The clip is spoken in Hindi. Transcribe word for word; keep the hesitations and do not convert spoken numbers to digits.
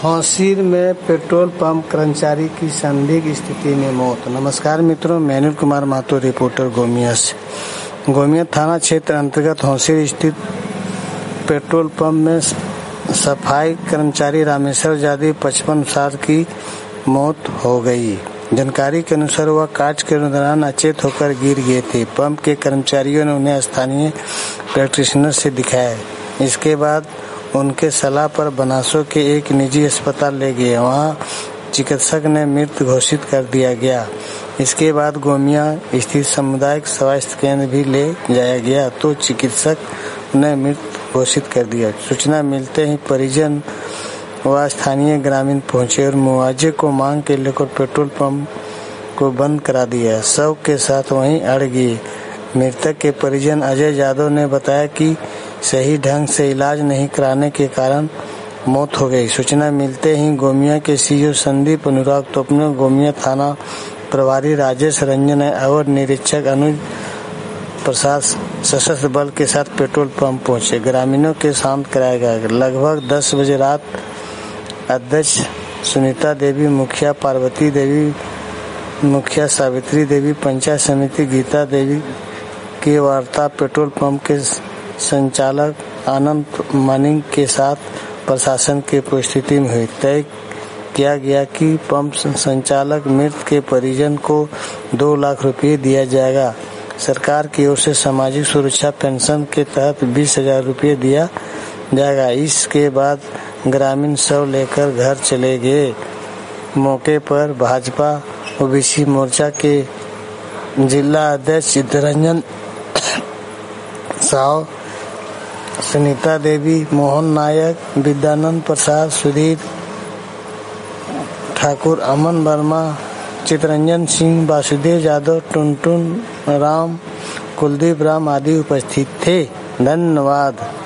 हौसीर में पेट्रोल पंप कर्मचारी की संदिग्ध स्थिति में मौत। नमस्कार मित्रों, मैं अनिल कुमार महतो, रिपोर्टर गोमिया से। गोमिया थाना क्षेत्र अंतर्गत हौसीर स्थित पेट्रोल पंप में सफाई कर्मचारी रामेश्वर यादव पचपन साल की मौत हो गई। जानकारी के अनुसार वह कार्य के दौरान अचेत होकर गिर गए थे। पंप के कर्मचारियों ने उन्हें स्थानीय प्रैक्टिशनर से दिखाया। इसके बाद उनके सलाह पर बनासो के एक निजी अस्पताल ले गए। वहां चिकित्सक ने मृत घोषित कर दिया गया। इसके बाद गोमिया स्थित सामुदायिक स्वास्थ्य केंद्र भी ले जाया गया तो चिकित्सक ने मृत घोषित कर दिया। सूचना मिलते ही परिजन व स्थानीय ग्रामीण पहुंचे और मुआवजे को मांग के लेकर पेट्रोल पंप को बंद करा दिया। शव के साथ वहीं अड़ गए। मृतक के परिजन अजय यादव ने बताया कि सही ढंग से इलाज नहीं कराने के कारण मौत हो गई। सूचना मिलते ही गोमिया के सीओ संदीप अनुराग तोपने, गोमिया थाना प्रभारी राजेश रंजन और निरीक्षक अनुज प्रसाद सशस्त्र बल के साथ पेट्रोल पंप पहुंचे। ग्रामीणों के शांत कराया गया। लगभग दस बजे रात अध्यक्ष सुनीता देवी, मुखिया पार्वती देवी, मुखिया सावित्री देवी, पंचायत समिति गीता देवी की वार्ता पेट्रोल पंप के संचालक आनंद मानिंग के साथ प्रशासन की उपस्थिति में हुई। तय किया गया कि पंप संचालक मृत के परिजन को दो लाख रुपए दिया जाएगा। सरकार की ओर से सामाजिक सुरक्षा पेंशन के तहत बीस हजार रुपये दिया जाएगा। इसके बाद ग्रामीण शव लेकर घर चले गए। मौके पर भाजपा ओबीसी मोर्चा के जिला अध्यक्ष सिद्धरंजन साव, सुनीता देवी, मोहन नायक, विद्यानंद प्रसाद, सुधीर ठाकुर, अमन वर्मा, चितरंजन सिंह, वासुदेव यादव, टुनटुन राम, कुलदीप राम आदि उपस्थित थे। धन्यवाद।